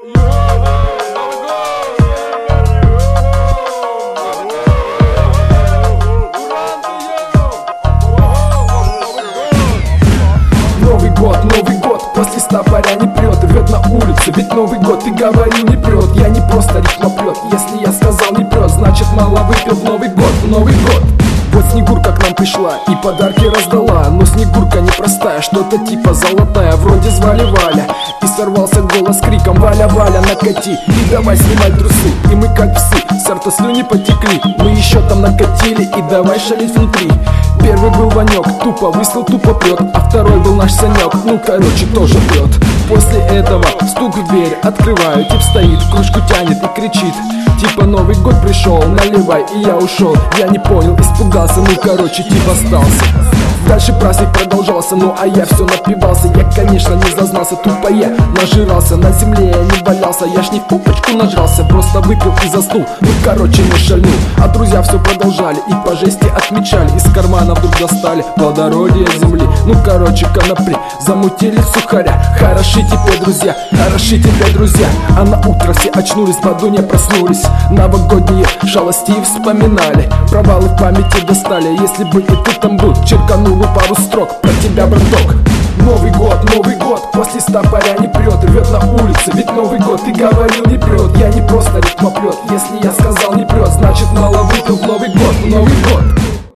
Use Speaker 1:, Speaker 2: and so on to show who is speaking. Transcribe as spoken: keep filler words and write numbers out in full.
Speaker 1: Новый год, Новый год, после ста паря не прет, рвет на улице, ведь Новый год, ты говори, не прет. Я не просто рифмоплет, если я сказал не прет, значит мало выпил в Новый год, в Новый год. Вот Снегурка к нам пришла и подарки раздала, но Снегурка непростая, что-то типа золотая, вроде звали Валя. И сорвался голос криком: Валя, Валя, накати, и давай снимать трусы. И мы как псы, с рта слюни потекли, мы еще там накатили, и давай шалить внутри. Первый был Ванек, тупо выстрел, тупо прет, а второй был наш Санек, ну короче тоже прет. После этого стук в дверь, открываю, тип стоит, кружку тянет и кричит, типа Новый год пришел, наливай, и я ушел. Я не понял, испугался, ну короче тип остался. Дальше праздник продолжался, ну а я все напивался. Я, конечно, не зазнался, тупо я нажирался. На земле я не валялся, я ж не в пупочку нажрался, просто выпил и заснул, ну короче не шальнул. А друзья все продолжали и по жести отмечали, из кармана вдруг достали плодородие земли. Ну короче конопли, замутили сухаря. Хороши теперь друзья, хороши теперь друзья. А на утро все очнулись, по дуне проснулись, новогодние шалости вспоминали, провалы в памяти достали. Если бы и ты там был, черканул бы пару строк про тебя, браток. Новый год, Новый год, после ста паря не прет, рвет на улице, ведь Новый год, ты говорил, не прет. Я не просто рифмоплет, если я сказал не прет, значит мало выпил в Новый год, в Новый год.